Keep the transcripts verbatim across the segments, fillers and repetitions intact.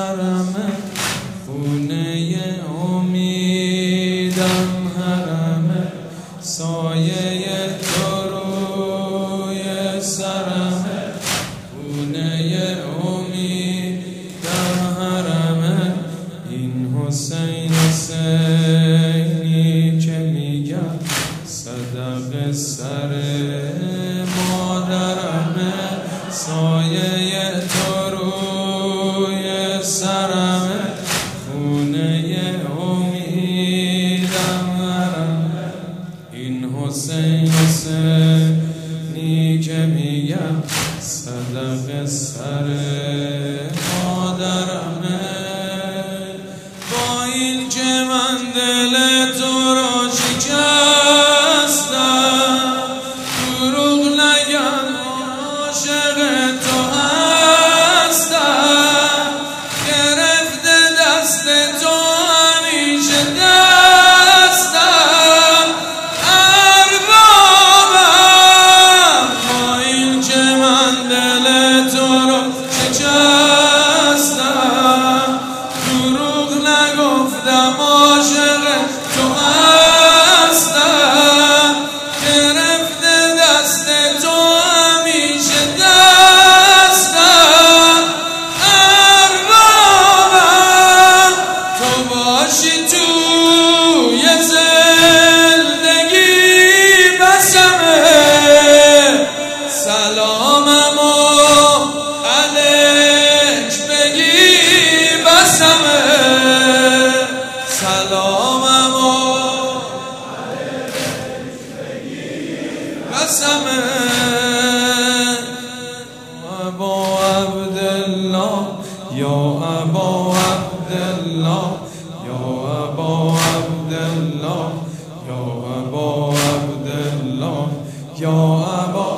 سرم خونه امیدم حرم سایه تو روی سرم خونه امیدم حرم این حسین حسینی که میگم صدق سر مادرم سایه تو روی سرم خونه امیدم حرم این حسین حسینی که میگم صدق سر مادرم با این که من دل تو را شکستم دروغ نگم عاشق تو هستم گرفته دست تو همیشه دستم اربابم با این که من دل تو را شکستم دروغ نگفتم عاشق تو هستم گرفته دست تو همیشه دستم اربابم تو باشی توی زندگی بسمه سلامم و علیک بگی بسمه سلامم و بسمه ابا عبدالله یا ابا عبدالله یا ابا عبدالله یا ابا عبدالله یا ابا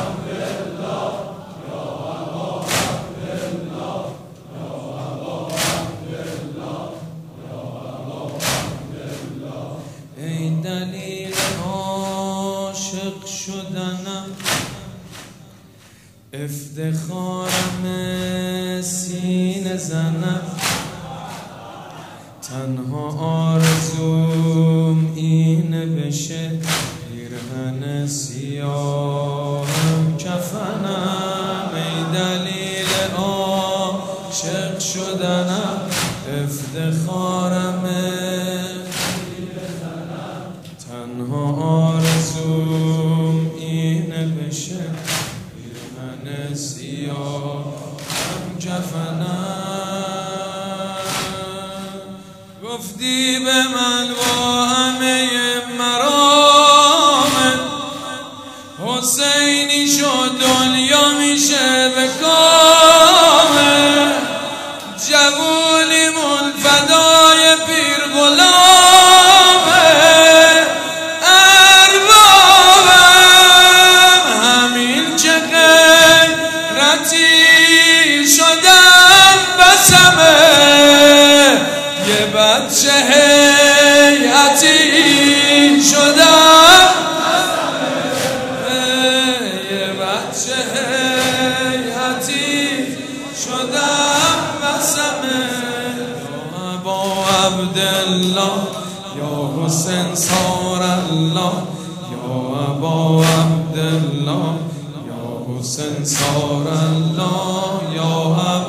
ای دلیل عاشق شدنم افتخارم سینه زنم تنها آرزوم اینه بشه پیرهن سیاهم کفنم ای دلیل عاشق شدنم افتخارم تنها آرزوم اینه بشه پیرهن سیاهم کفنم گفتی به من با همه مرامت حسینی شد دنیا میشه به کامت جوونیمون فدای پیر غلامه اربابم همین که غیرتی شدم بسمه یه بچه هیئتی شدم یه بچه هیئتی شدم بسمه یا ابا عبدالله یا حسین سار الله یا ابا عبدالله یا حسین سار الله یا